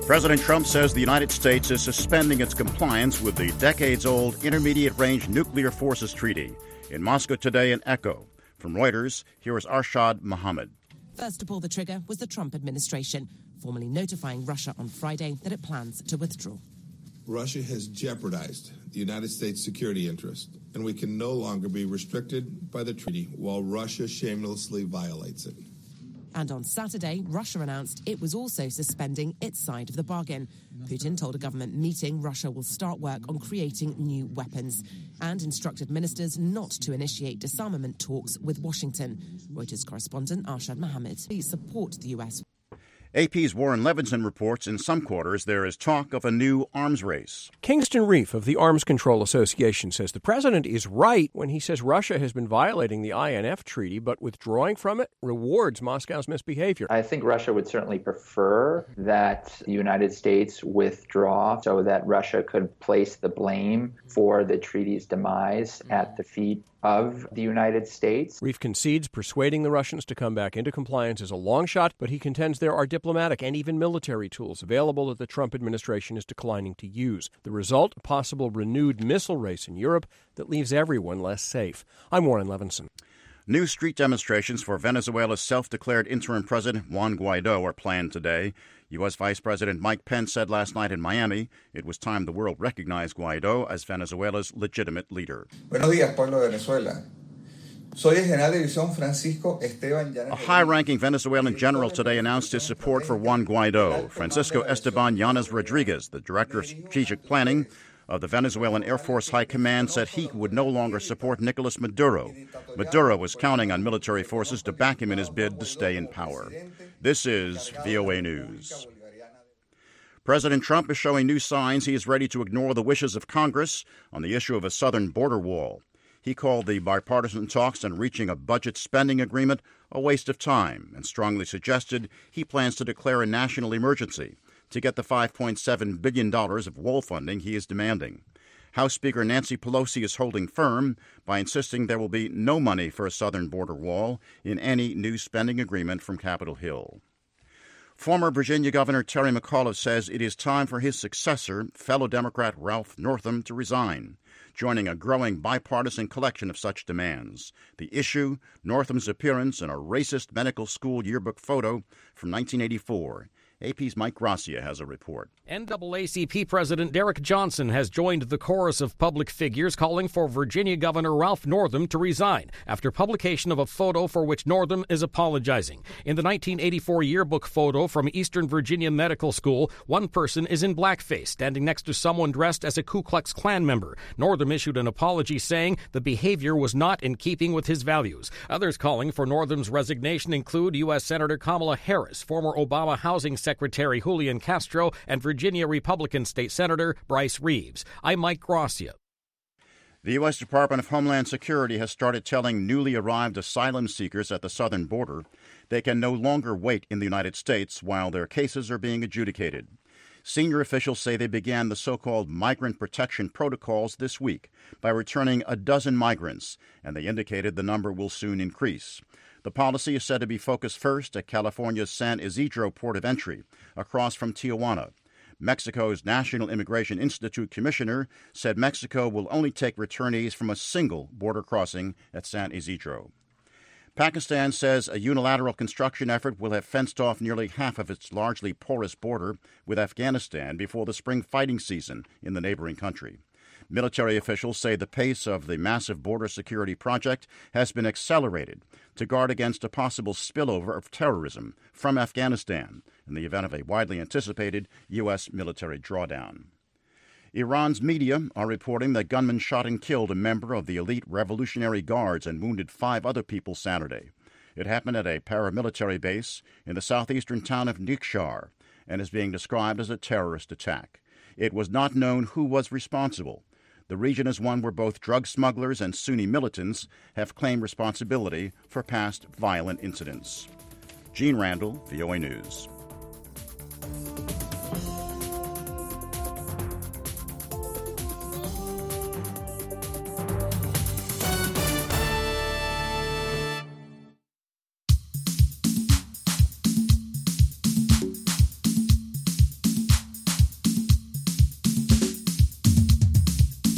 President Trump says the United States is suspending its compliance with the decades-old Intermediate-Range Nuclear Forces Treaty. In Moscow today, an echo. From Reuters, here is Arshad Mohammed. First to pull the trigger was the Trump administration, formally notifying Russia on Friday that it plans to withdraw. Russia has jeopardized the United States' security interest, and we can no longer be restricted by the treaty while Russia shamelessly violates it. And on Saturday, Russia announced it was also suspending its side of the bargain. Putin told a government meeting Russia will start work on creating new weapons and instructed ministers not to initiate disarmament talks with Washington. Reuters correspondent Arshad Mohammed. Please support the U.S. AP's Warren Levinson reports in some quarters there is talk of a new arms race. Kingston Reef of the Arms Control Association says the president is right when he says Russia has been violating the INF treaty, but withdrawing from it rewards Moscow's misbehavior. I think Russia would certainly prefer that the United States withdraw so that Russia could place the blame for the treaty's demise at the feet of the United States. Reef concedes persuading the Russians to come back into compliance is a long shot, but he contends there are diplomatic and even military tools available that the Trump administration is declining to use. The result, a possible renewed missile race in Europe that leaves everyone less safe. I'm Warren Levinson. New street demonstrations for Venezuela's self-declared interim president Juan Guaido are planned today. U.S. Vice President Mike Pence said last night in Miami it was time the world recognized Guaido as Venezuela's legitimate leader. Buenos días, pueblo de Venezuela. Soy el General de División Francisco Esteban Llanes. A high-ranking Venezuelan general today announced his support for Juan Guaido. Francisco Esteban Llanes Rodriguez, the director of strategic planning of the Venezuelan Air Force High Command, said he would no longer support Nicolas Maduro. Maduro was counting on military forces to back him in his bid to stay in power. This is VOA News. President Trump is showing new signs he is ready to ignore the wishes of Congress on the issue of a southern border wall. He called the bipartisan talks on reaching a budget spending agreement a waste of time and strongly suggested he plans to declare a national emergency to get the $5.7 billion of wall funding he is demanding. House Speaker Nancy Pelosi is holding firm by insisting there will be no money for a southern border wall in any new spending agreement from Capitol Hill. Former Virginia Governor Terry McAuliffe says it is time for his successor, fellow Democrat Ralph Northam, to resign, joining a growing bipartisan collection of such demands. The issue, Northam's appearance in a racist medical school yearbook photo from 1984. AP's Mike Gracia has a report. NAACP President Derek Johnson has joined the chorus of public figures calling for Virginia Governor Ralph Northam to resign after publication of a photo for which Northam is apologizing. In the 1984 yearbook photo from Eastern Virginia Medical School, one person is in blackface, standing next to someone dressed as a Ku Klux Klan member. Northam issued an apology saying the behavior was not in keeping with his values. Others calling for Northam's resignation include U.S. Senator Kamala Harris, former Obama Housing Secretary Julian Castro, and Virginia Republican State Senator Bryce Reeves. I'm Mike Gracia. The U.S. Department of Homeland Security has started telling newly arrived asylum seekers at the southern border they can no longer wait in the United States while their cases are being adjudicated. Senior officials say they began the so-called migrant protection protocols this week by returning a dozen migrants, and they indicated the number will soon increase. The policy is said to be focused first at California's San Isidro port of entry, across from Tijuana. Mexico's National Immigration Institute commissioner said Mexico will only take returnees from a single border crossing at San Isidro. Pakistan says a unilateral construction effort will have fenced off nearly half of its largely porous border with Afghanistan before the spring fighting season in the neighboring country. Military officials say the pace of the massive border security project has been accelerated to guard against a possible spillover of terrorism from Afghanistan in the event of a widely anticipated U.S. military drawdown. Iran's media are reporting that gunmen shot and killed a member of the elite Revolutionary Guards and wounded 5 other people Saturday. It happened at a paramilitary base in the southeastern town of Nikhshar and is being described as a terrorist attack. It was not known who was responsible. The region is one where both drug smugglers and Sunni militants have claimed responsibility for past violent incidents. Gene Randall, VOA News.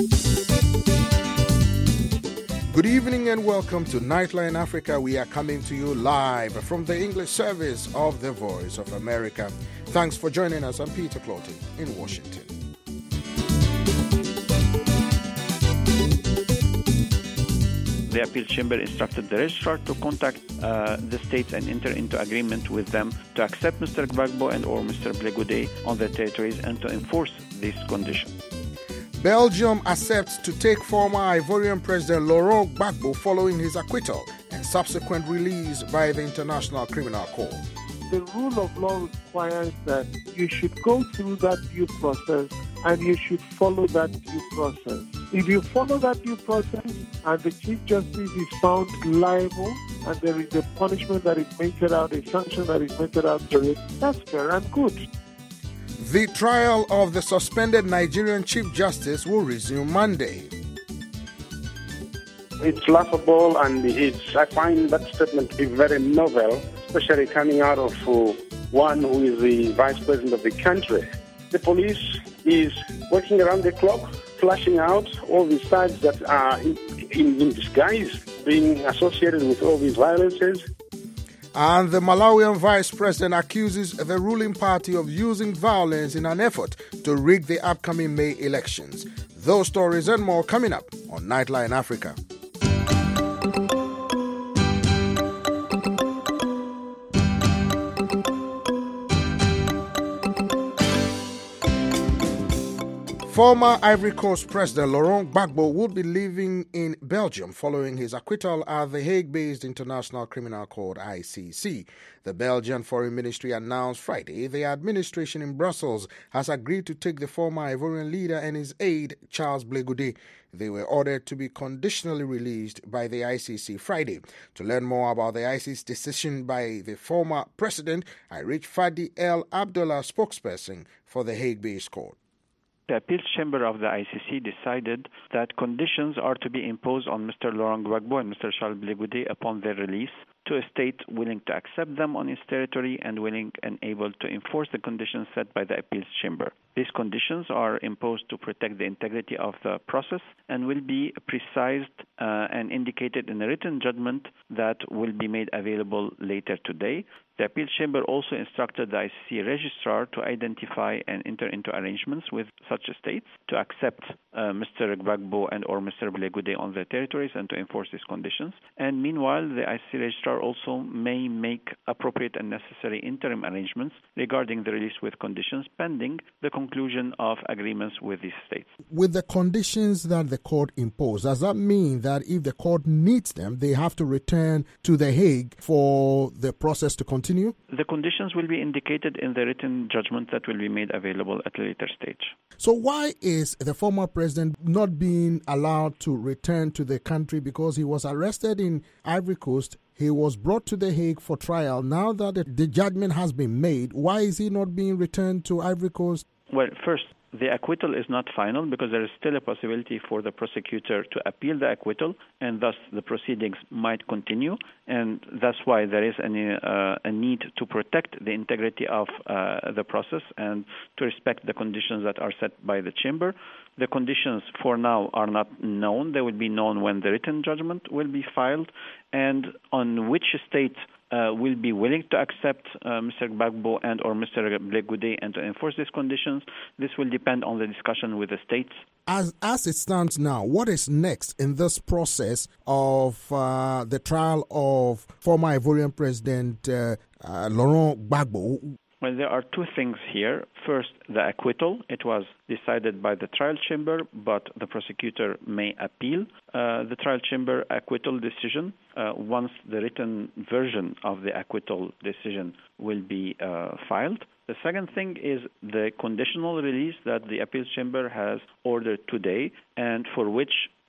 Good evening and welcome to Nightline Africa. We are coming to you live from the English service of the Voice of America. Thanks for joining us. I'm Peter Clotty in Washington. The appeal chamber instructed the registrar to contact the states and enter into agreement with them to accept Mr. Gbagbo and or Mr. Blegude on their territories and to enforce these conditions. Belgium accepts to take former Ivorian President Laurent Gbagbo following his acquittal and subsequent release by the International Criminal Court. The rule of law requires that you should go through that due process and you should follow that due process. If you follow that due process and the Chief Justice is found liable and there is a punishment that is meted out, a sanction that is meted out to it, that's fair and good. The trial of the suspended Nigerian Chief Justice will resume Monday. It's laughable and I find that statement to be very novel, especially coming out of one who is the Vice President of the country. The police is working around the clock, flashing out all these sides that are in disguise, being associated with all these violences. And the Malawian Vice President accuses the ruling party of using violence in an effort to rig the upcoming May elections. Those stories and more coming up on Nightline Africa. Former Ivory Coast President Laurent Gbagbo will be living in Belgium following his acquittal at the Hague-based International Criminal Court, ICC. The Belgian Foreign Ministry announced Friday the administration in Brussels has agreed to take the former Ivorian leader and his aide, Charles Blegude. They were ordered to be conditionally released by the ICC Friday. To learn more about the ICC's decision by the former president, I reached Fadi El Abdullah, spokesperson for the Hague-based court. The appeals chamber of the ICC decided that conditions are to be imposed on Mr. Laurent Gbagbo and Mr. Charles Blegude upon their release to a state willing to accept them on its territory and willing and able to enforce the conditions set by the appeals chamber. These conditions are imposed to protect the integrity of the process and will be precised and indicated in a written judgment that will be made available later today. The appeals chamber also instructed the ICC registrar to identify and enter into arrangements with such states to accept Mr. Gbagbo and or Mr. Blegude on their territories and to enforce these conditions. And meanwhile, the ICC registrar also may make appropriate and necessary interim arrangements regarding the release with conditions pending the conclusion of agreements with these states. With the conditions that the court imposed, does that mean that if the court needs them, they have to return to The Hague for the process to continue? The conditions will be indicated in the written judgment that will be made available at a later stage. So why is the former president not being allowed to return to the country? Because he was arrested in Ivory Coast. He was brought to The Hague for trial. Now that the judgment has been made, why is he not being returned to Ivory Coast? Well, first, the acquittal is not final because there is still a possibility for the prosecutor to appeal the acquittal, and thus the proceedings might continue, and that's why there is a need to protect the integrity of the process and to respect the conditions that are set by the chamber. The conditions for now are not known. They will be known when the written judgment will be filed, and on which state will be willing to accept Mr. Gbagbo and or Mr. Blegude and to enforce these conditions. This will depend on the discussion with the states. As it stands now, what is next in this process of the trial of former Ivorian President Laurent Gbagbo? Well, there are two things here. First, the acquittal. It was decided by the trial chamber, but the prosecutor may appeal the trial chamber acquittal decision once the written version of the acquittal decision will be filed. The second thing is the conditional release that the appeals chamber has ordered today and for which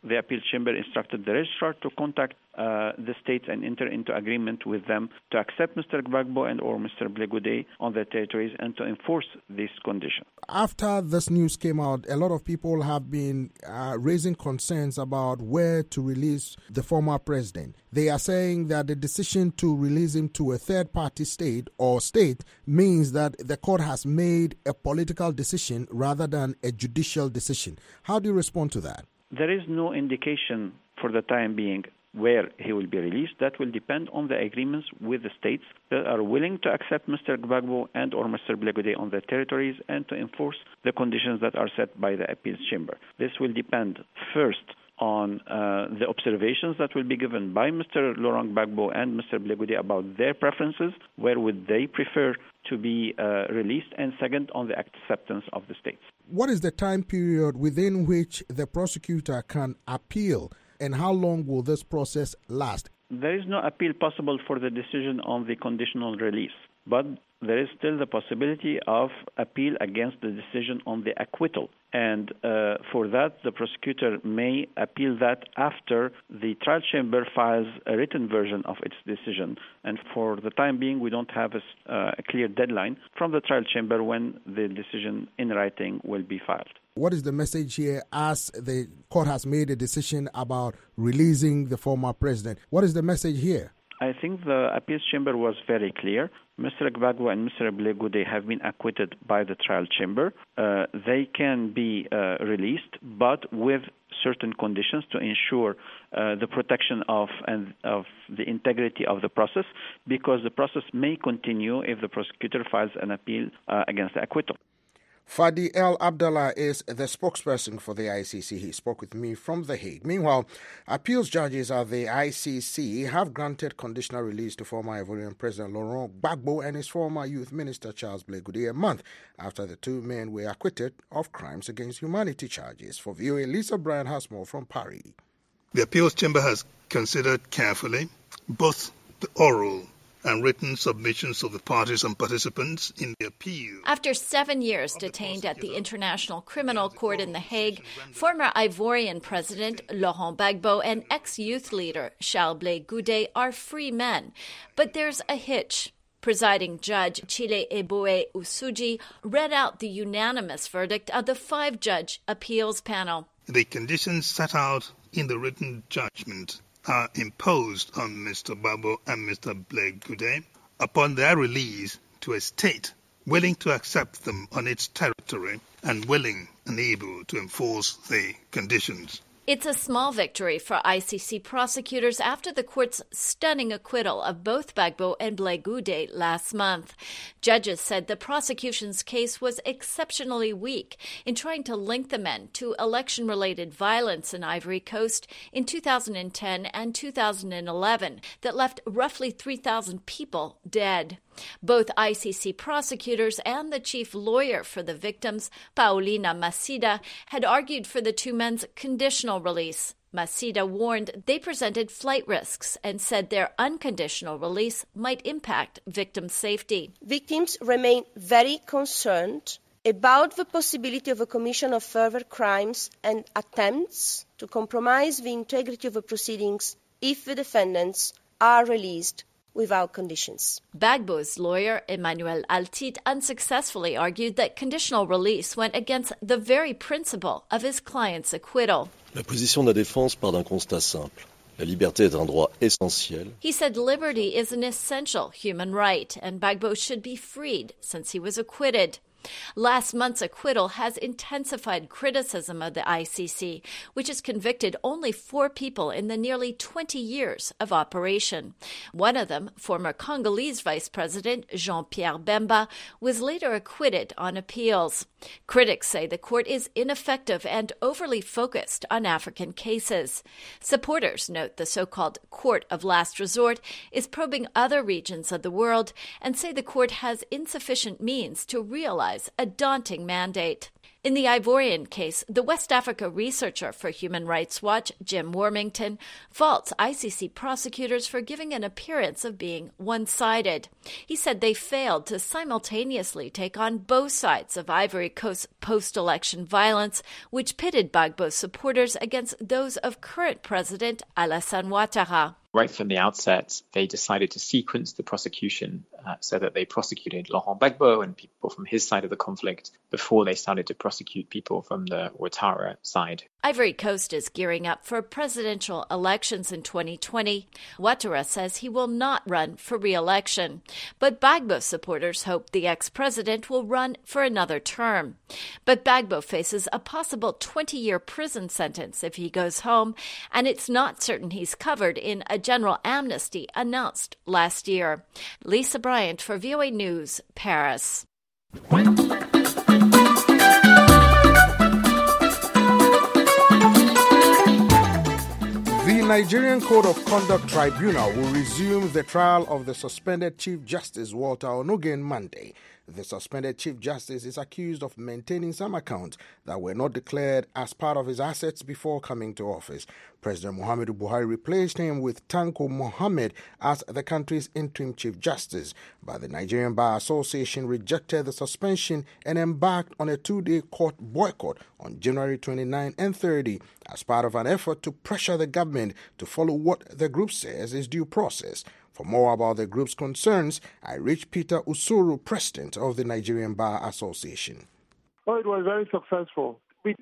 the appeal chamber instructed the registrar to contact the states and enter into agreement with them to accept Mr. Gbagbo and or Mr. Blé Goudé on their territories and to enforce this condition. After this news came out, a lot of people have been raising concerns about where to release the former president. They are saying that the decision to release him to a third-party state or state means that the court has made a political decision rather than a judicial decision. How do you respond to that? There is no indication for the time being where he will be released. That will depend on the agreements with the states that are willing to accept Mr. Gbagbo and or Mr. Blé Goudé on their territories and to enforce the conditions that are set by the appeals chamber. This will depend first on the observations that will be given by Mr. Laurent Gbagbo and Mr. Blé Goudé about their preferences, where would they prefer to be released, and second, on the acceptance of the states. What is the time period within which the prosecutor can appeal, and how long will this process last? There is no appeal possible for the decision on the conditional release, but there is still the possibility of appeal against the decision on the acquittal. And for that, the prosecutor may appeal that after the trial chamber files a written version of its decision. And for the time being, we don't have a clear deadline from the trial chamber when the decision in writing will be filed. What is the message here as the court has made a decision about releasing the former president? What is the message here? I think the appeals chamber was very clear. Mr. Gbagbo and Mr. Blé Goudé have been acquitted by the trial chamber. They can be released, but with certain conditions to ensure the protection of the integrity of the process, because the process may continue if the prosecutor files an appeal against the acquittal. Fadi El Abdallah is the spokesperson for the ICC. He spoke with me from The Hague. Meanwhile, appeals judges at the ICC have granted conditional release to former Ivorian President Laurent Gbagbo and his former youth minister Charles Blé Goudé a month after the two men were acquitted of crimes against humanity charges. For VOA, Lisa Bryan has more from Paris. The appeals chamber has considered carefully both the oral and written submissions of the parties and participants in the appeal. After 7 years detained at the International Criminal Court in The Hague, former Ivorian President Laurent Gbagbo and ex-youth leader Charles Blé Goudé are free men. But there's a hitch. Presiding Judge Chile Eboe Usuji read out the unanimous verdict of the 5-judge appeals panel. The conditions set out in the written judgment are imposed on Mr. Gbagbo and Mr. Blé Goudé upon their release to a state willing to accept them on its territory and willing and able to enforce the conditions. It's a small victory for ICC prosecutors after the court's stunning acquittal of both Gbagbo and Blé Goudé last month. Judges said the prosecution's case was exceptionally weak in trying to link the men to election-related violence in Ivory Coast in 2010 and 2011 that left roughly 3,000 people dead. Both ICC prosecutors and the chief lawyer for the victims, Paulina Macida, had argued for the two men's conditional release. Macida warned they presented flight risks and said their unconditional release might impact victims' safety. Victims remain very concerned about the possibility of a commission of further crimes and attempts to compromise the integrity of the proceedings if the defendants are released without conditions. Gbagbo's lawyer, Emmanuel Altit, unsuccessfully argued that conditional release went against the very principle of his client's acquittal. La position de la défense part d'un constat simple. La liberté est un droit essentiel. He said liberty is an essential human right, and Gbagbo should be freed since he was acquitted. Last month's acquittal has intensified criticism of the ICC, which has convicted only 4 people in the nearly 20 years of operation. One of them, former Congolese Vice President Jean-Pierre Bemba, was later acquitted on appeals. Critics say the court is ineffective and overly focused on African cases. Supporters note the so-called court of last resort is probing other regions of the world and say the court has insufficient means to realize a daunting mandate. In the Ivorian case, the West Africa researcher for Human Rights Watch, Jim Wormington, faults ICC prosecutors for giving an appearance of being one-sided. He said they failed to simultaneously take on both sides of Ivory Coast's post-election violence, which pitted Gbagbo's supporters against those of current President Alassane Ouattara. Right from the outset, they decided to sequence the prosecution so that they prosecuted Laurent Gbagbo and people from his side of the conflict before they started to prosecute people from the Ouattara side. Ivory Coast is gearing up for presidential elections in 2020. Ouattara says he will not run for re-election, but Gbagbo supporters hope the ex-president will run for another term. But Gbagbo faces a possible 20-year prison sentence if he goes home, and it's not certain he's covered in a general amnesty announced last year. Lisa Bryant for VOA News, Paris. The Nigerian Code of Conduct Tribunal will resume the trial of the suspended Chief Justice Walter Onnoghen Monday. The suspended Chief Justice is accused of maintaining some accounts that were not declared as part of his assets before coming to office. President Muhammadu Buhari replaced him with Tanko Mohammed as the country's interim Chief Justice, but the Nigerian Bar Association rejected the suspension and embarked on a 2-day court boycott on January 29 and 30 as part of an effort to pressure the government to follow what the group says is due process. For more about the group's concerns, I reached Peter Usuru, president of the Nigerian Bar Association. Oh, it was very successful.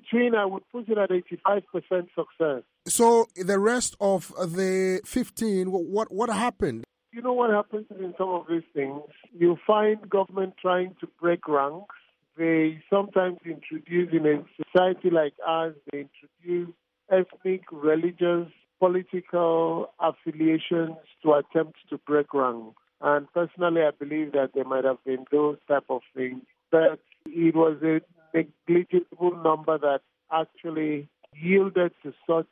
I would put it at 85% success. So the rest of the 15, what happened? You know what happens in some of these things? You find government trying to break ranks. They sometimes introduce, in a society like ours, they introduce ethnic, religious, political affiliations to attempt to break ranks. And personally, I believe that there might have been those type of things. But it was a negligible number that actually yielded to such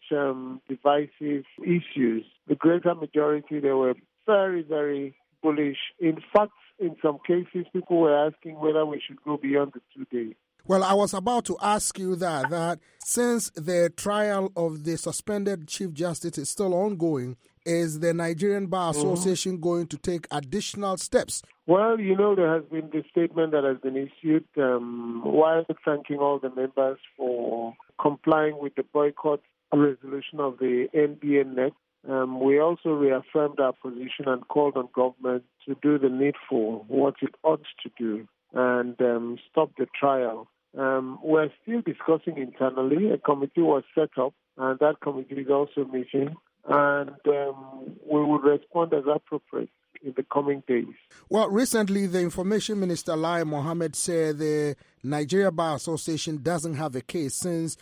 divisive issues. The greater majority, they were very, very bullish. In fact, in some cases, people were asking whether we should go beyond the 2 days. Well, I was about to ask you that since the trial of the suspended Chief Justice is still ongoing, is the Nigerian Bar Association going to take additional steps? Well, there has been the statement that has been issued while thanking all the members for complying with the boycott resolution of the NBA-NET. We also reaffirmed our position and called on government to do the needful, what it ought to do, and stop the trial. We're still discussing internally. A committee was set up, and that committee is also meeting, and we will respond as appropriate in the coming days. Well, recently the Information Minister Lai Mohammed said the Nigeria Bar Association doesn't have a case since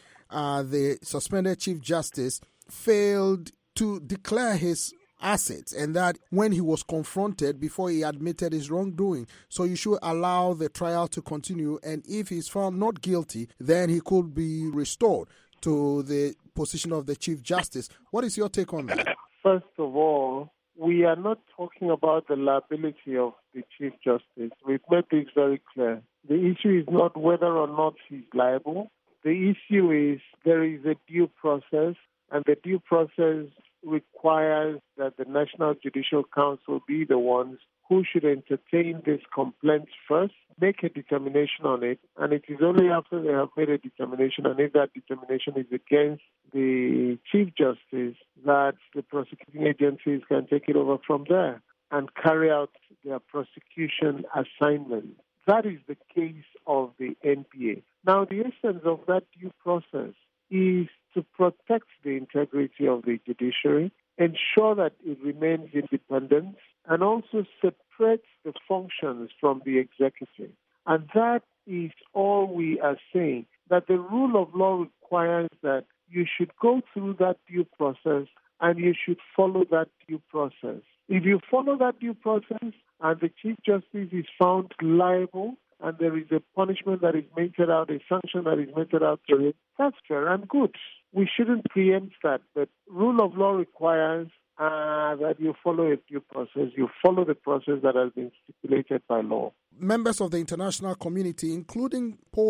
the suspended Chief Justice failed to declare his assets, and that when he was confronted before he admitted his wrongdoing. So you should allow the trial to continue, and if he's found not guilty, then he could be restored to the position of the Chief Justice. What is your take on that? First of all, we are not talking about the liability of the Chief Justice. We've made this very clear. The issue is not whether or not he's liable. The issue is there is a due process, and the due process requires that the National Judicial Council be the ones who should entertain this complaint first, make a determination on it, and it is only after they have made a determination, and if that determination is against the Chief Justice, that the prosecuting agencies can take it over from there and carry out their prosecution assignment. That is the case of the NPA. Now, the essence of that due process is to protect the integrity of the judiciary, ensure that it remains independent, and also separate the functions from the executive. And that is all we are saying, that the rule of law requires that you should go through that due process and you should follow that due process. If you follow that due process and the Chief Justice is found liable and there is a punishment that is meted out, a sanction that is meted out to it, that's fair and good. We shouldn't preempt that, but rule of law requires that you follow a due process. You follow the process that has been stipulated by law. Members of the international community, including Paul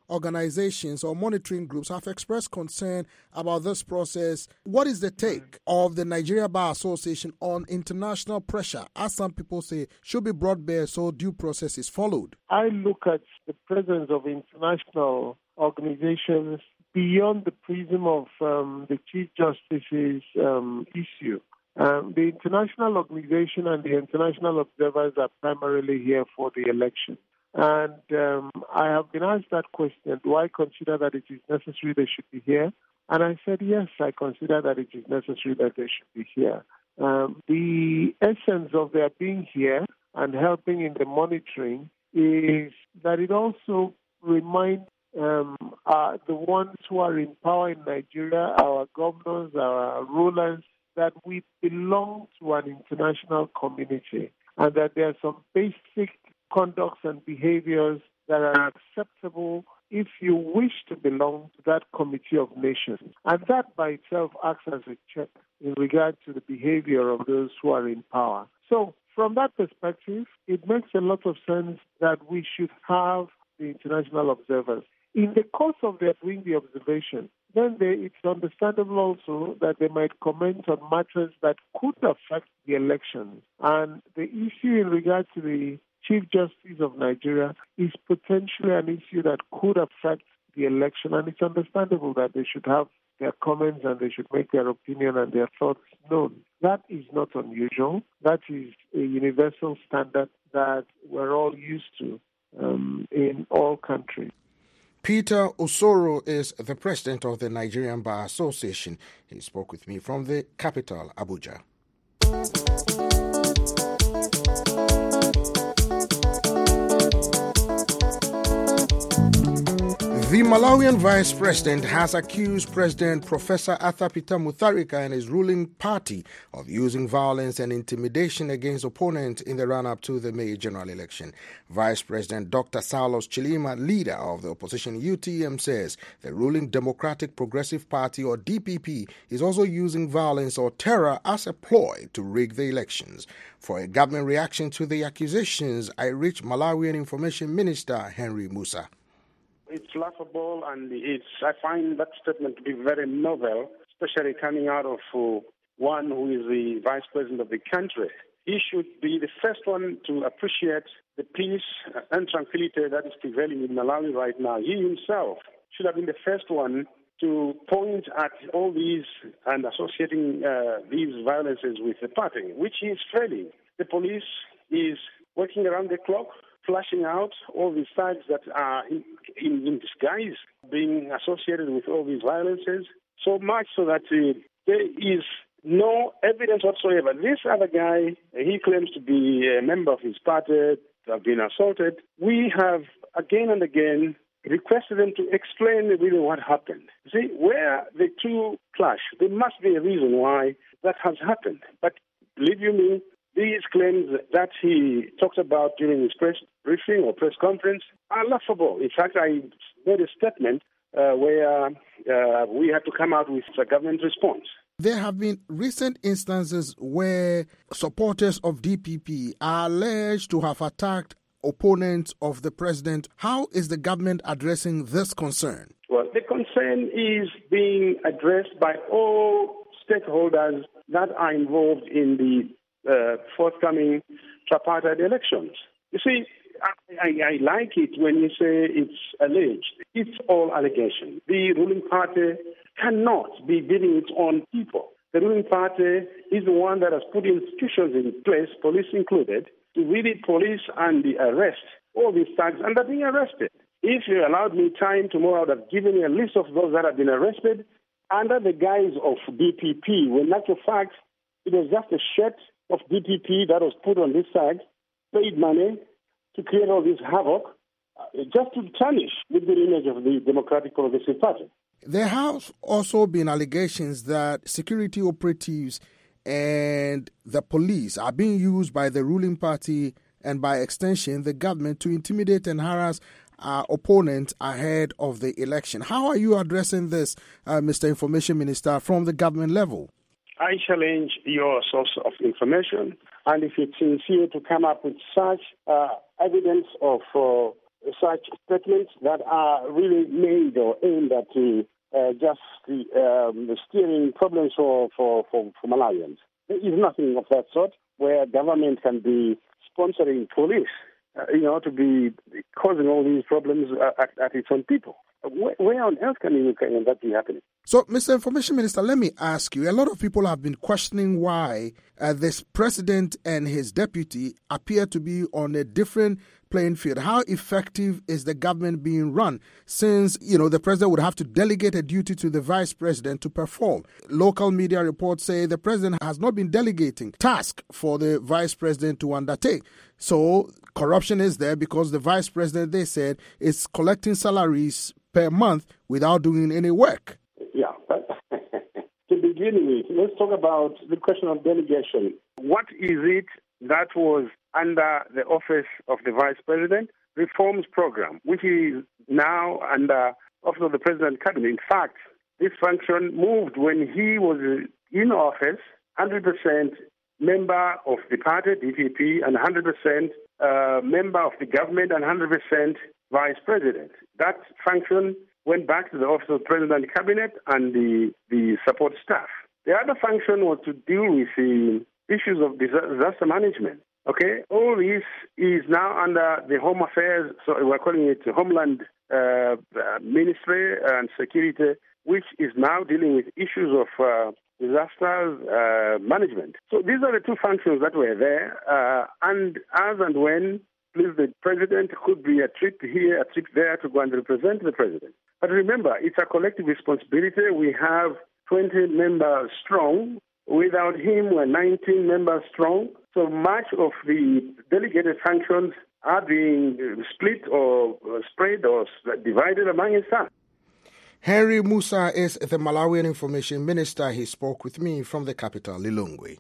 organizations or monitoring groups have expressed concern about this process. What is the take of the Nigeria Bar Association on international pressure, as some people say, should be brought bare so due process is followed? I look at the presence of international organizations beyond the prism of the Chief Justice's issue. The international organization and the international observers are primarily here for the election. And I have been asked that question, do I consider that it is necessary they should be here? And I said, yes, I consider that it is necessary that they should be here. The essence of their being here and helping in the monitoring is that it also reminds the ones who are in power in Nigeria, our governors, our rulers, that we belong to an international community and that there are some basic conducts and behaviors that are acceptable if you wish to belong to that committee of nations. And that by itself acts as a check in regard to the behavior of those who are in power. So from that perspective, it makes a lot of sense that we should have the international observers. In the course of their doing the observation, then it's understandable also that they might comment on matters that could affect the elections. And the issue in regard to the Chief Justice of Nigeria is potentially an issue that could affect the election, and it's understandable that they should have their comments and they should make their opinion and their thoughts known. That is not unusual. That is a universal standard that we're all used to in all countries. Peter Osoro is the president of the Nigerian Bar Association. He spoke with me from the capital, Abuja. The Malawian vice president has accused President Professor Arthur Peter Mutharika and his ruling party of using violence and intimidation against opponents in the run-up to the May general election. Vice President Dr. Saulos Chilima, leader of the opposition UTM, says the ruling Democratic Progressive Party, or DPP, is also using violence or terror as a ploy to rig the elections. For a government reaction to the accusations, I reached Malawian Information Minister Henry Musa. It's laughable, and I find that statement to be very novel, especially coming out of one who is the vice president of the country. He should be the first one to appreciate the peace and tranquility that is prevailing in Malawi right now. He himself should have been the first one to point at all these and associating these violences with the party, which he is failing. The police is working around the clock, flashing out all these thugs that are in disguise, being associated with all these violences, so much so that there is no evidence whatsoever. This other guy, he claims to be a member of his party, to have been assaulted. We have again and again requested them to explain really what happened. See, where the two clash, there must be a reason why that has happened. But believe you me, these claims that he talks about during his press briefing or press conference are laughable. In fact, I made a statement where we had to come out with a government response. There have been recent instances where supporters of DPP are alleged to have attacked opponents of the president. How is the government addressing this concern? Well, the concern is being addressed by all stakeholders that are involved in the forthcoming tripartite elections. You see, I like it when you say it's alleged. It's all allegation. The ruling party cannot be beating its own people. The ruling party is the one that has put institutions in place, police included, to really police and arrest all these thugs, and they're being arrested. If you allowed me time tomorrow, I would have given you a list of those that have been arrested under the guise of DPP, when in actual fact it was just a shirt of DPP that was put on this side, paid money to create all this havoc, just to tarnish the good image of the Democratic Progressive Party. There have also been allegations that security operatives and the police are being used by the ruling party and by extension the government to intimidate and harass opponents ahead of the election. How are you addressing this, Mr. Information Minister, from the government level? I challenge your source of information, and if it's sincere to come up with such evidence of such statements that are really made or aimed at just steering problems for Malawians. There is nothing of that sort where government can be sponsoring police, to be causing all these problems at its own people. Where on earth can that be happening? So, Mr. Information Minister, let me ask you, a lot of people have been questioning why this president and his deputy appear to be on a different playing field. How effective is the government being run since, the president would have to delegate a duty to the vice president to perform? Local media reports say the president has not been delegating tasks for the vice president to undertake. So corruption is there because the vice president, they said, is collecting salaries per month without doing any work. Yeah. To begin with, let's talk about the question of delegation. What is it that was under the office of the Vice President? Reforms program, which is now under office of the President Cabinet. In fact, this function moved when he was in office, 100% member of the party, DPP, and 100% member of the government and 100% Vice President. That function went back to the Office of the President Cabinet and the support staff. The other function was to deal with the issues of disaster management. Okay, all this is now under the Home Affairs, so we're calling it Homeland Ministry and Security, which is now dealing with issues of disasters management. So these are the two functions that were there, and as and when please, the president could be a trip here, a trip there to go and represent the president. But remember, it's a collective responsibility. We have 20 members strong. Without him, we're 19 members strong. So much of the delegated functions are being split or spread or divided among his staff. Henry Musa is the Malawian Information Minister. He spoke with me from the capital, Lilongwe.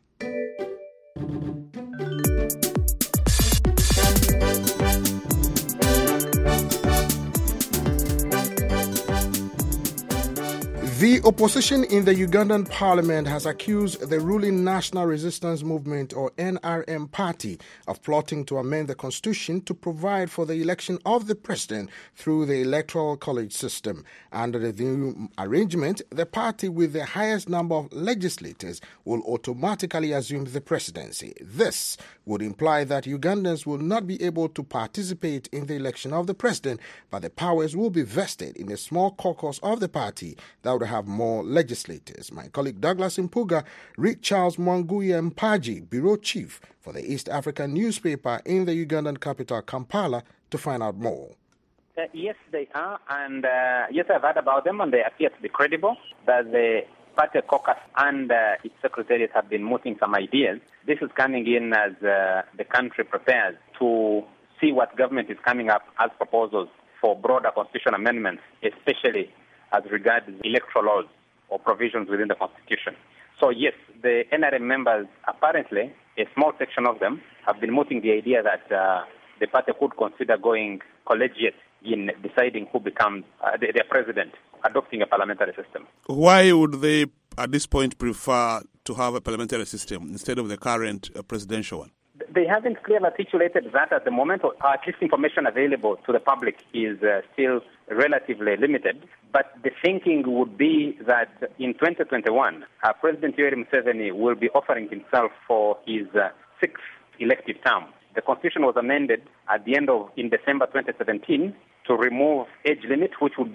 The opposition in the Ugandan parliament has accused the ruling National Resistance Movement, or NRM party, of plotting to amend the constitution to provide for the election of the president through the electoral college system. Under the new arrangement, the party with the highest number of legislators will automatically assume the presidency. This would imply that Ugandans will not be able to participate in the election of the president, but the powers will be vested in a small caucus of the party that would have more legislators. My colleague Douglas Impuga read Charles Mwanguya Mpaji, bureau chief for the East African newspaper in the Ugandan capital, Kampala, to find out more. Yes, they are, and yes, I've heard about them, and they appear to be credible. That the party caucus and its secretariat have been mooting some ideas. This is coming in as the country prepares to see what government is coming up as proposals for broader constitutional amendments, especially as regards electoral laws or provisions within the Constitution. So yes, the NRM members, apparently, a small section of them, have been mooting the idea that the party could consider going collegiate in deciding who becomes their president, adopting a parliamentary system. Why would they, at this point, prefer to have a parliamentary system instead of the current presidential one? They haven't clearly articulated that at the moment, or at least information available to the public is still relatively limited. But the thinking would be that in 2021, President Yoweri Museveni will be offering himself for his sixth elective term. The Constitution was amended at the end of in December 2017 to remove age limit, which was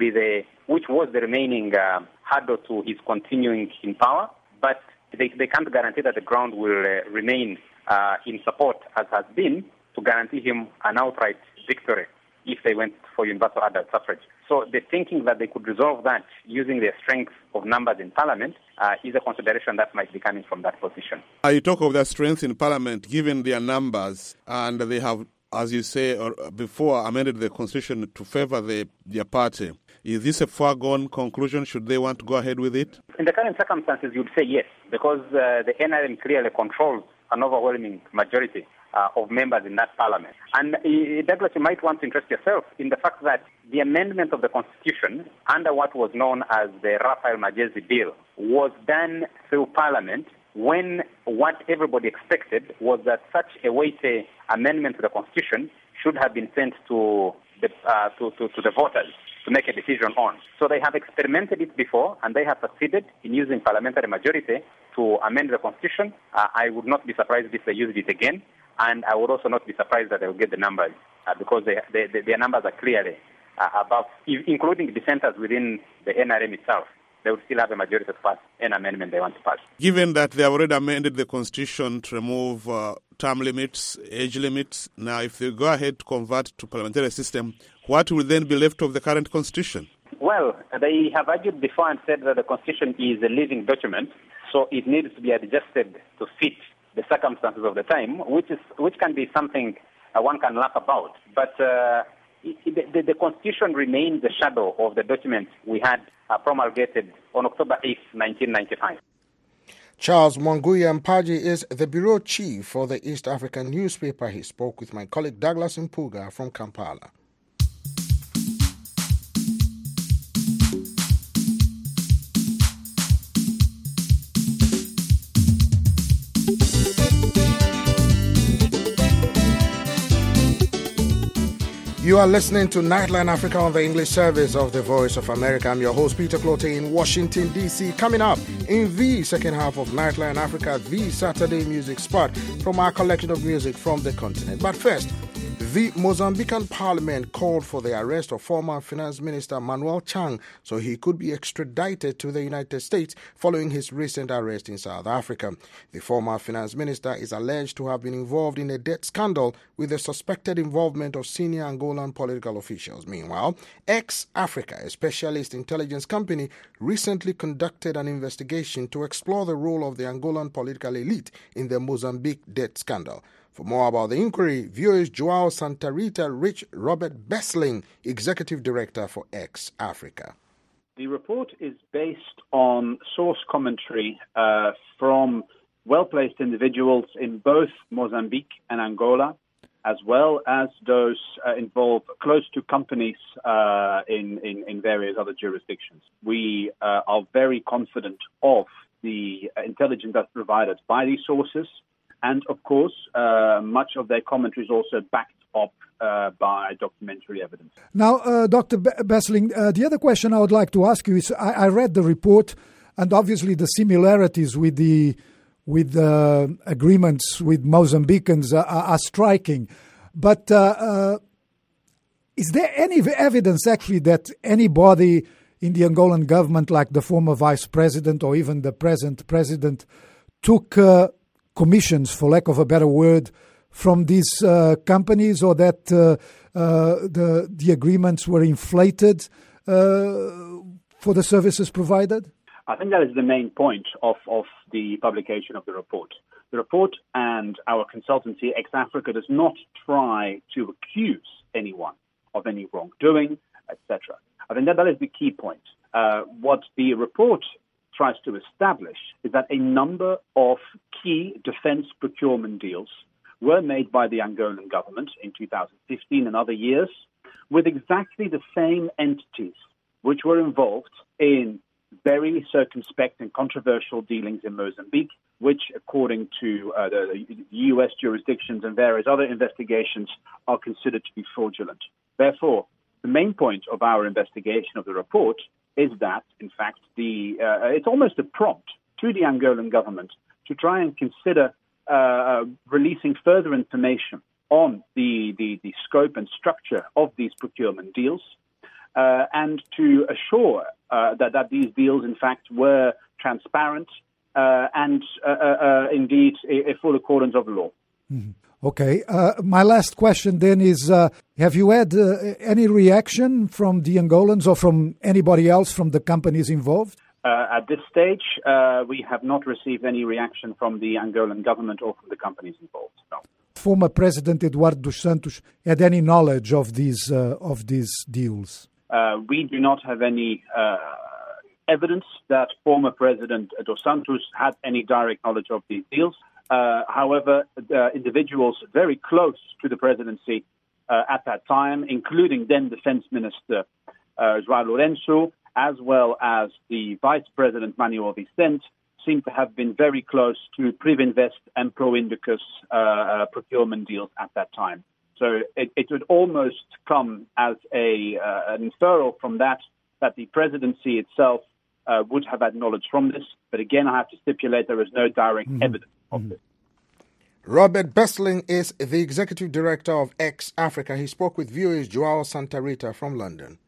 the remaining hurdle to his continuing in power. But they can't guarantee that the ground will remain in support, as has been, to guarantee him an outright victory if they went for universal adult suffrage. So the thinking that they could resolve that using their strength of numbers in Parliament is a consideration that might be coming from that position. You talk of that strength in Parliament, given their numbers, and they have, as you say, before amended the Constitution to favor their party. Is this a foregone conclusion? Should they want to go ahead with it? In the current circumstances, you'd say yes, because the NRM clearly controls an overwhelming majority of members in that parliament. And Douglas, you might want to interest yourself in the fact that the amendment of the Constitution under what was known as the Raphael Magezi Bill was done through Parliament when what everybody expected was that such a weighty amendment to the Constitution should have been sent to the voters to make a decision on. So they have experimented it before, and they have succeeded in using parliamentary majority to amend the constitution. I would not be surprised if they use it again, and I would also not be surprised that they will get the numbers because their numbers are clearly above, including dissenters within the NRM itself. They would still have a majority to pass any amendment they want to pass. Given that they have already amended the constitution to remove term limits, age limits, now if they go ahead to convert to parliamentary system, what will then be left of the current constitution? Well, they have argued before and said that the constitution is a living document, so it needs to be adjusted to fit the circumstances of the time, which can be something one can laugh about. But the constitution remains the shadow of the document we had promulgated on October 8, 1995. Charles Mwanguya Mpaji is the bureau chief for the East African newspaper. He spoke with my colleague Douglas Mpuga from Kampala. You are listening to Nightline Africa on the English service of the Voice of America. I'm your host, Peter Clote in Washington, D.C. Coming up in the second half of Nightline Africa, the Saturday music spot from our collection of music from the continent. But first, the Mozambican parliament called for the arrest of former finance minister Manuel Chang so he could be extradited to the United States following his recent arrest in South Africa. The former finance minister is alleged to have been involved in a debt scandal with the suspected involvement of senior Angolan political officials. Meanwhile, X-Africa, a specialist intelligence company, recently conducted an investigation to explore the role of the Angolan political elite in the Mozambique debt scandal. For more about the inquiry, viewers Joao Santarita Rich Robert Bessling, Executive Director for X-Africa. The report is based on source commentary from well-placed individuals in both Mozambique and Angola, as well as those involved close to companies in various other jurisdictions. We are very confident of the intelligence that's provided by these sources. And, of course, much of their commentary is also backed up by documentary evidence. Now, Dr. Bessling, the other question I would like to ask you is, I read the report, and obviously the similarities with the agreements with Mozambicans are striking. But is there any evidence, actually, that anybody in the Angolan government, like the former vice president or even the present president, took commissions, for lack of a better word, from these companies, or that the agreements were inflated for the services provided? I think that is the main point of the publication of the report. The report and our consultancy, X-Africa, does not try to accuse anyone of any wrongdoing, etc. I think that is the key point. What the report tries to establish is that a number of key defense procurement deals were made by the Angolan government in 2015 and other years with exactly the same entities which were involved in very circumspect and controversial dealings in Mozambique, which, according to the U.S. jurisdictions and various other investigations, are considered to be fraudulent. Therefore, the main point of our investigation of the report is that, in fact, it's almost a prompt to the Angolan government to try and consider releasing further information on the scope and structure of these procurement deals, and to assure that these deals, in fact, were transparent and indeed a full accordance of the law. Mm-hmm. Okay. My last question then is, have you had any reaction from the Angolans or from anybody else from the companies involved? At this stage, we have not received any reaction from the Angolan government or from the companies involved. No. Former President Eduardo dos Santos had any knowledge of these deals? We do not have any evidence that former President dos Santos had any direct knowledge of these deals. However, individuals very close to the presidency at that time, including then Defense Minister João Lourenço, as well as the Vice President Manuel Vicente, seem to have been very close to Privinvest and Pro Indicus procurement deals at that time. So it would almost come as an inferral from that the presidency itself would have acknowledged from this. But again, I have to stipulate there is no direct evidence of this. Robert Besling is the executive director of Ex-Africa. He spoke with VOA's Joao Santa Rita from London.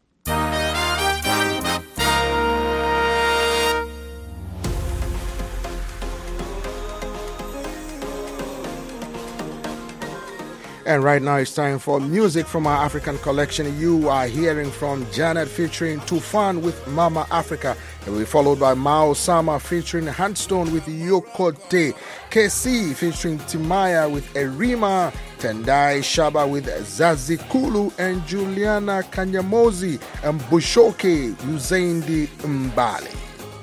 And right now it's time for music from our African collection. You are hearing from Janet featuring Tufan with Mama Africa. It will be followed by Mao Sama featuring Handstone with Yokote. KC featuring Timaya with Erima. Tendai Shaba with Zazikulu and Juliana Kanyamozi and Bushoke Uzaindi Mbali.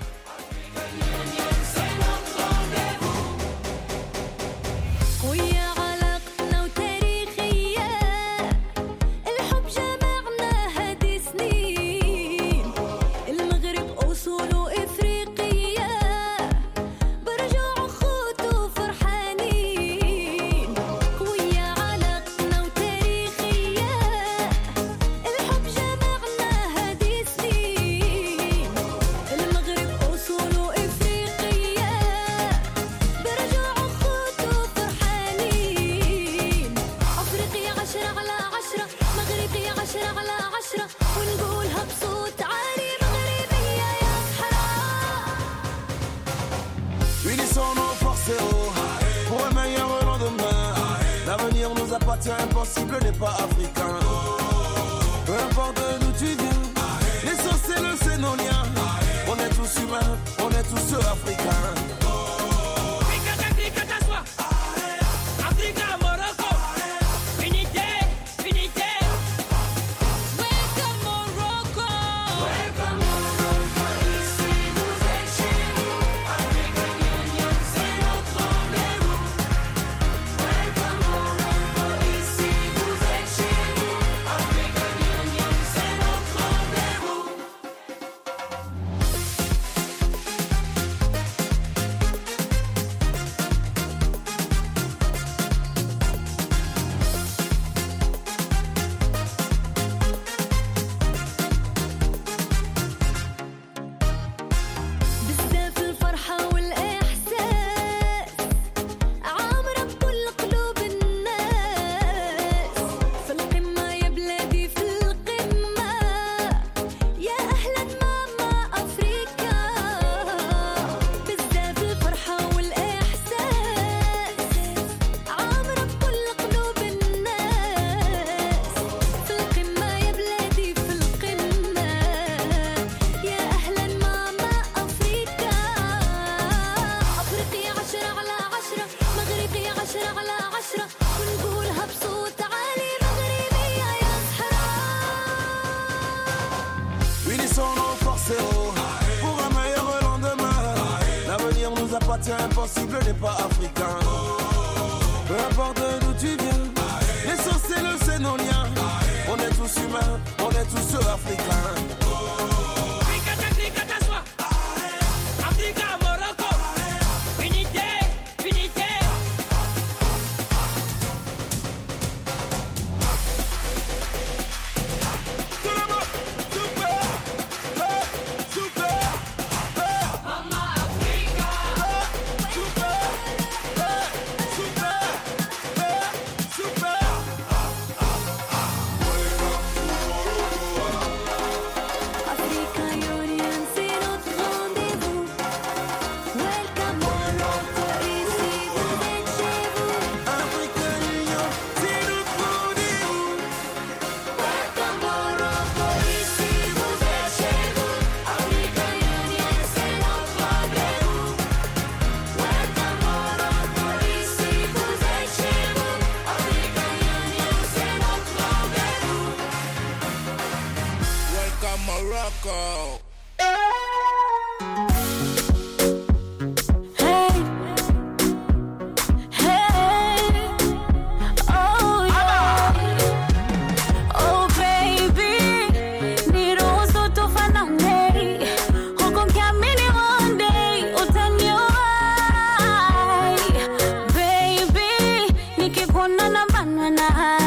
Impossible n'est pas africain. Peu importe d'où tu viens, l'essentiel c'est nos liens. On est tous humains, on est tous africains. Impossible n'est pas africain. Peu importe d'où tu viens, l'essentiel c'est nos liens. On est tous humains, on est tous africains. Morocco. Baby, nikikuona na banana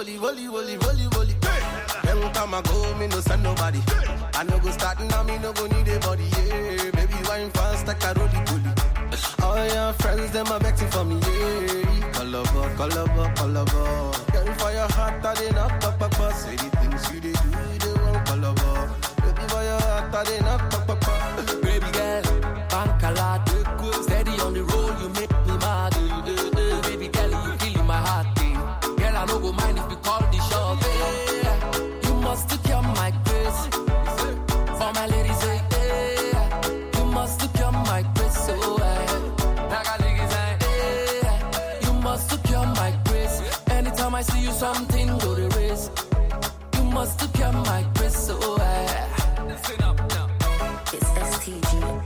volley, volley, volley, volley, volley. Long time ago, me no send nobody. I no go start now, me no go need a body. Yeah, baby, wine fast like a rolly bully. All your friends, them are vexing for me. Yeah, colabar, colabar, colabar. Girl, for your heart, I did not pop up. Say the things you did do, they won't colabar. Baby, for your heart, I did not pop up. Baby girl, bank a lot. Steady on the road, you make me mad. Baby girl, you killing my heart. Girl, I don't go mind if you call the shot. You must secure my grace. For my ladies, you must secure my grace. So, you must secure my grace. Anytime I see you, something go to race. You must secure my grace. So, listen up now. It's STG.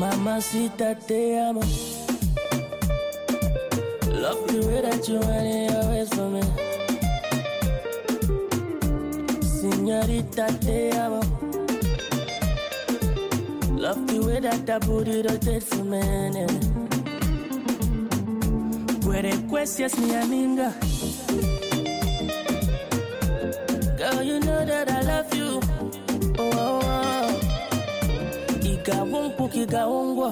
Mamacita, te amo. Love the way that you want it always for me. Señorita, te amo. Love the way that that booty rotate for me. Request mi amiga. Girl, you know that I love you. Oh, oh, oh. Ikawunku, kikawungwa.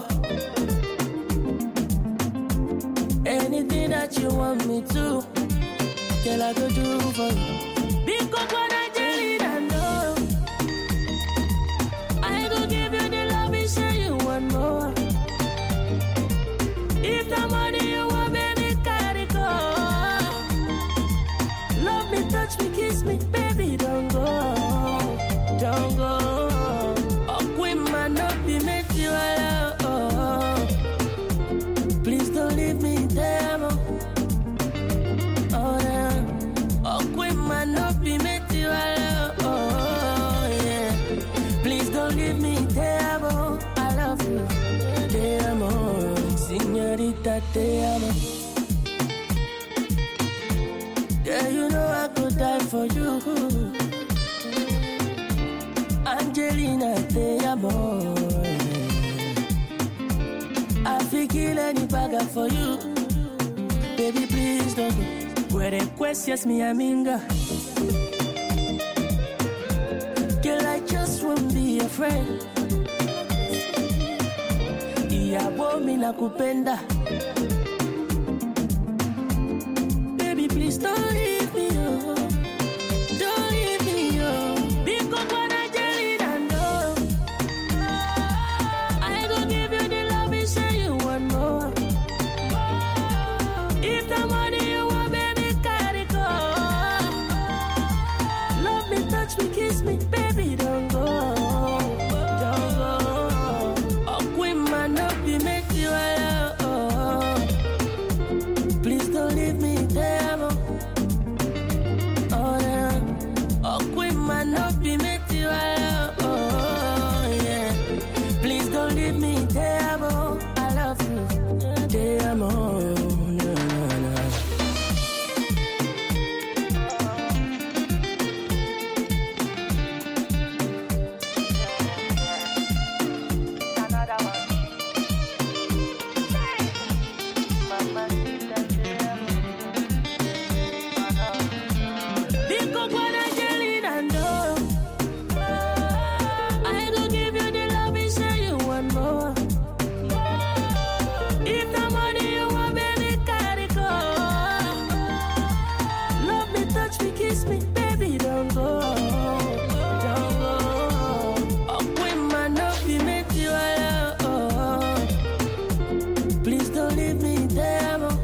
Anything that you want me to, girl, I go do for you. Because when I tell you that no, I go give you the love and say you want more. If the money you want, baby, carry go. Love me, touch me, kiss me, baby, don't go. Don't go. Oh, queen, man, not be made you alone. Please don't leave me there, oh, yeah. Oh, queen, man, not be made you alone. Oh, yeah. Please don't leave me there, oh. I love you, te amo. Señorita, te amo. Yeah, you know I could die for you. Angelina, te amo. I feel kill any bagger for you. Baby, please don't go. Request mi amiga. Girl, I just won't be a friend. Iyabo mi nakupenda. Baby, please don't leave me, oh. Don't leave me, oh. Because when I tell you that no, I go give you the love and say you want more. If the money you want, baby, carry go. Love me, touch me, kiss me, baby, don't go. Don't go. Oh, queen, man, not be made you alone. Please don't leave me there, oh, yeah. Oh, queen, man, not be made you alone. Oh, yeah. Please don't leave me there, oh. I love you, te amo. No, no, no. Because when I tell you that no, I go give you the love and say you want more. If the money you want, baby, carry go. Love me, touch me, kiss me, baby, don't go. Don't go. Oh, queen, man, not be made you alone. Please don't leave me there, oh,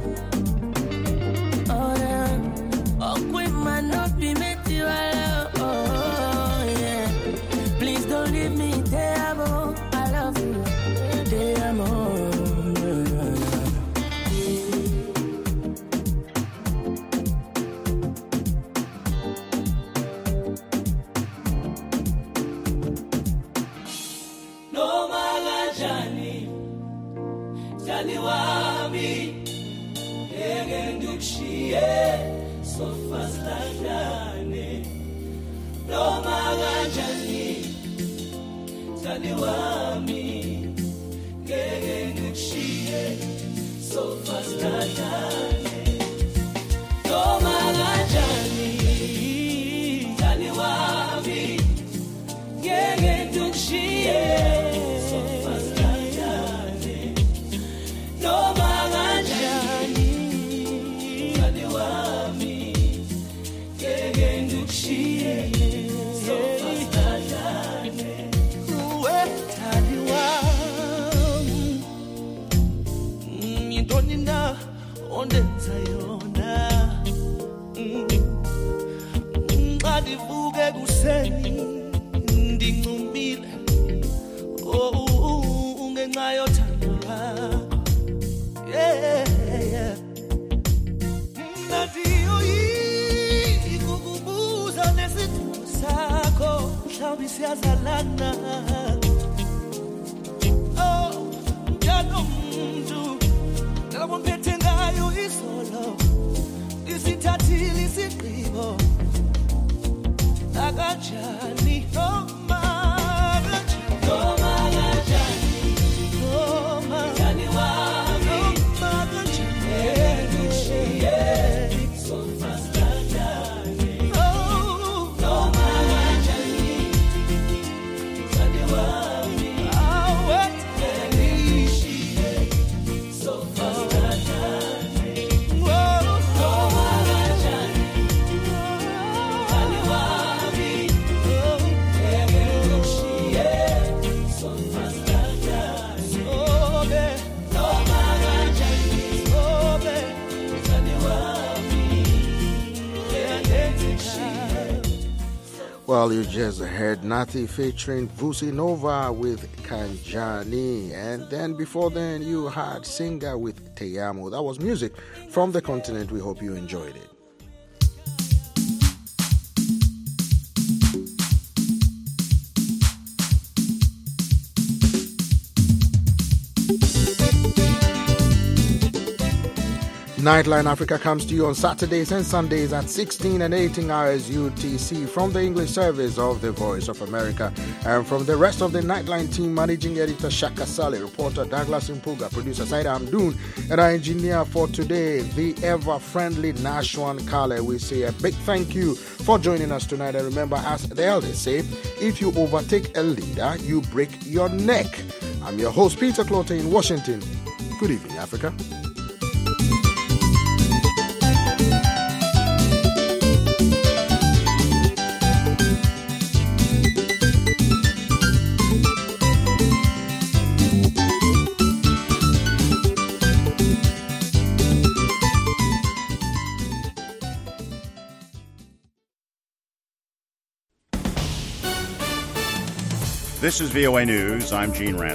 yeah. Oh, queen, man, not be made you alone. Oh, yeah. Please don't leave me there, oh. I love you, te amo. No, no, no. Noma kanjani Jani wami Ngeke ngikushiye sofastandane Noma kanjani Jani wami Ngeke ngikushiye sofastandane Noma kanjani Jani wami Ngeke ngikushiye sofastandane Noma kanjani Jani wami Ngeke ngikushiye sofastandane Uwe Jani wami Yintoni na ondenza yona Xa ndivuke kuseni ndinxumile ngenxa yothando lwakho yeah. Mna ndiyoyika ukubuza nesithuko sakho mhlawumbi siyazalana Well, you just heard Nati featuring Vusi Nova with Kanjani. And then before then, you had Singer with Te Amo. That was music from the continent. We hope you enjoyed it. Nightline Africa comes to you on Saturdays and Sundays at 16 and 18 hours UTC from the English service of the Voice of America. And from the rest of the Nightline team, managing editor Shaka Saleh, reporter Douglas Impuga, producer Saida Amdoun, and our engineer for today, the ever-friendly Nashwan Kale. We say a big thank you for joining us tonight. And remember, as the elders say, if you overtake a leader, you break your neck. I'm your host, Peter Clote in Washington. Good evening, Africa. This is VOA News. I'm Gene Rand.